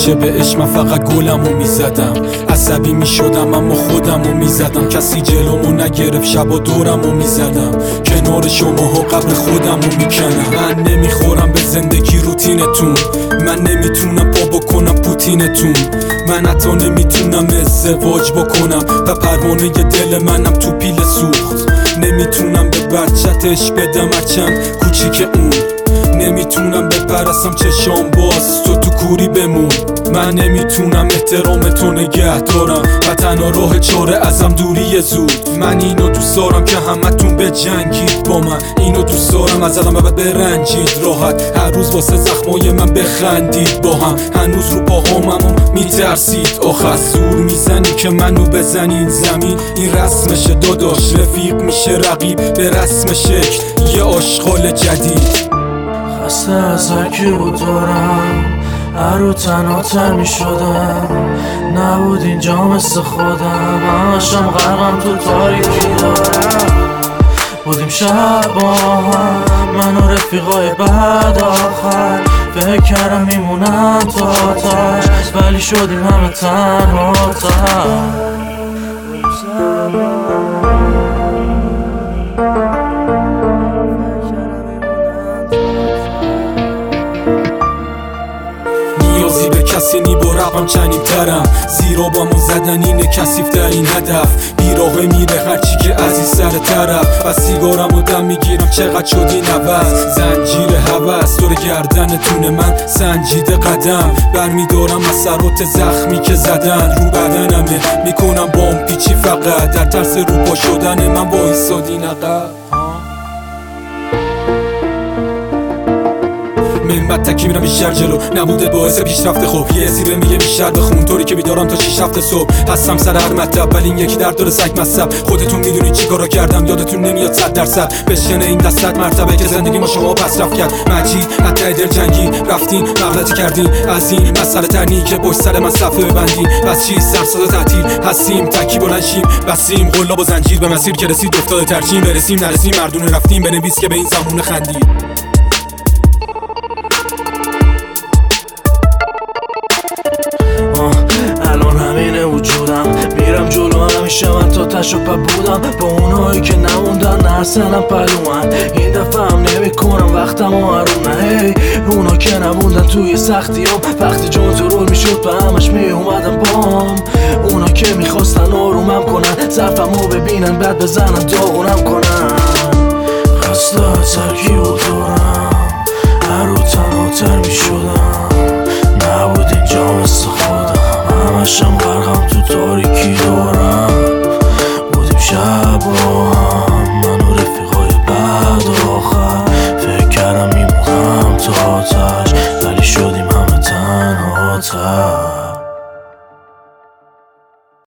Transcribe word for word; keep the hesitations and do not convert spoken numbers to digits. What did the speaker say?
همیشه به عشق من فقط گلمو میزدم، عصبی میشدم اما خودمو میزدم، کسی جلومو نگرفت شب و دورمو میزدم، کنار شماها قبر خودمو میکنم. من نمیخورم به زندگی روتینتون، من نمیتونم پا بکنم پوتینتون، من حتی نمیتونم ازدواج بکنم و پروانه دل منم تو پیل سوخت. نمیتونم به بچتش بدم هرچند کوچیک اون، نمیتونم بپرستم چشام باز تو تو کوری بمون. من نمیتونم احترام تو نگه دارم و تنها راه چاره ازم دوری زود. من اینو دوست دارم که همتون بجنگید با من، اینو دوست دارم از الان بعد برنجید راحت، هر روز واسه زخمای من بخندید با هم. هنوز رو پاهامم میترسید آخر زور میزنی که منو بزنین زمین. این رسمشه داداش، رفیق میشه رقیب به رسم شکل یه آشغال جدید. خسته از هرکی بود دارم، هر رو تنها تر می شدم، نبود اینجا مثل خودم، همشم غرقم تو تاریکی دارم. بودیم شب با هم من و رفیقای بعد آخر، فکر کردم میمونم تا تاش ولی شدیم همه تنها تر. نیازی به کسی نی با رقم چنین ترم، زیرا با مو زدن اینه کسیف در این هدف، بیراهه میره هرچی که عزیز سر طرف. و سیگارم و دم میگیرم چقدر شدی نوز، زنجیر هوس دور گردنتونه من سنجیده قدم، برمیدارم اثرات زخمی که زدن رو بدنمه، میکنم بام پیچی فقط در ترس روپا شدن من با ایستادی نقب. من تکی میرم بیشتر جلو، نبوده باعث پیشرفت خوب، یه زیبه میگه بیشتر بخون، طوری که بیدارم تا شیش هفته صبح، هستم سر هر مطلب ولی این یکی در دور سگ مصب. خودتون میدونی چی کارا کردم، یادتون نمیاد صد درصد بشکنه این دستت مرتبه که زندگی ما شما پس رفت کرد. مجید حتی دل جنگی رفتین مغلطی کردین، از این مسئله ترنی که پشت سر من صفحه ببندین. بس چی سرساز تعطیل هستیم، تکی بلند شیم بسیم قلاب و زنجیر به مسیر که رسید افتاده ترچیم، برسیم نرسیم مردونه رفتیم بنویس که به این زمونه خندید. الان همینه وجودم، میرم جلو همیشه من تا تش و پا بودم، با اونایی که نموندن نرسنم پلومن. این دفعه هم نمی کنم وقتم و حرومه، هی اونا که نموندن توی سختی هم، وقتی جون تو رول میشد به همش می اومدم بام. اونا که میخواستن آرومم کنن، ظرفمو ببینن بعد بزنن داغونم کنن. خسته از هرکی بود دارم، هر رو تنها تر میشدم، نبود اینجا مثل خودم، همشم غرقم تو تاریکی دارم.